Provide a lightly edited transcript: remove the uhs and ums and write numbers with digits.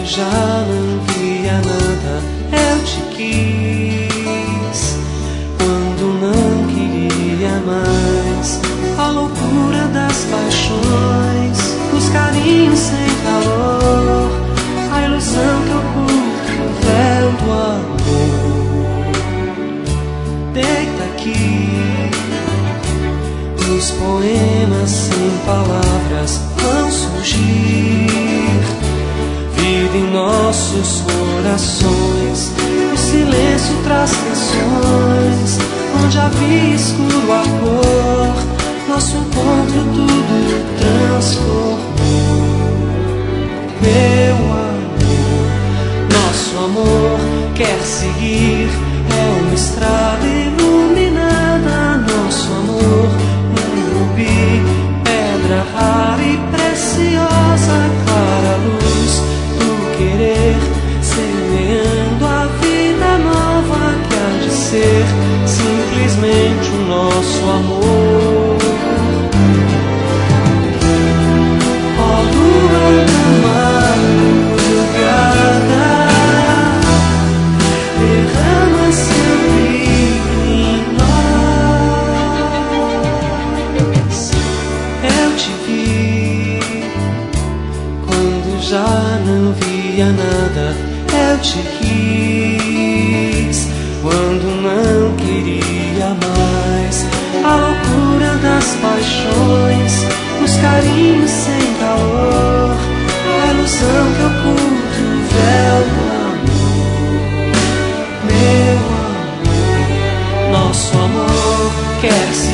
já não via nada, eu te quis. Quando não queria mais, a loucura das paixões, os carinhos sem calor, a ilusão que oculta o véu do amor. Deita aqui, os poemas sem palavras vão surgir, vida em nossos corações. O silêncio traz canções, onde havia escuro a cor, nosso encontro tudo transformou. Meu amor, nosso amor quer seguir, é uma estrada iluminada. Nosso amor, um rubi, pedra rara e preciosa, clara luz do querer, semeando a vida nova que há de ser simplesmente o nosso amor. Ó lua da madrugada, derrama seu brilho em nós. Eu te vi quando já não via nada, eu te quis quando não queria mais. A loucura das paixões, os carinhos sem calor, a ilusão que oculta o véu do amor. Meu amor, nosso amor quer ser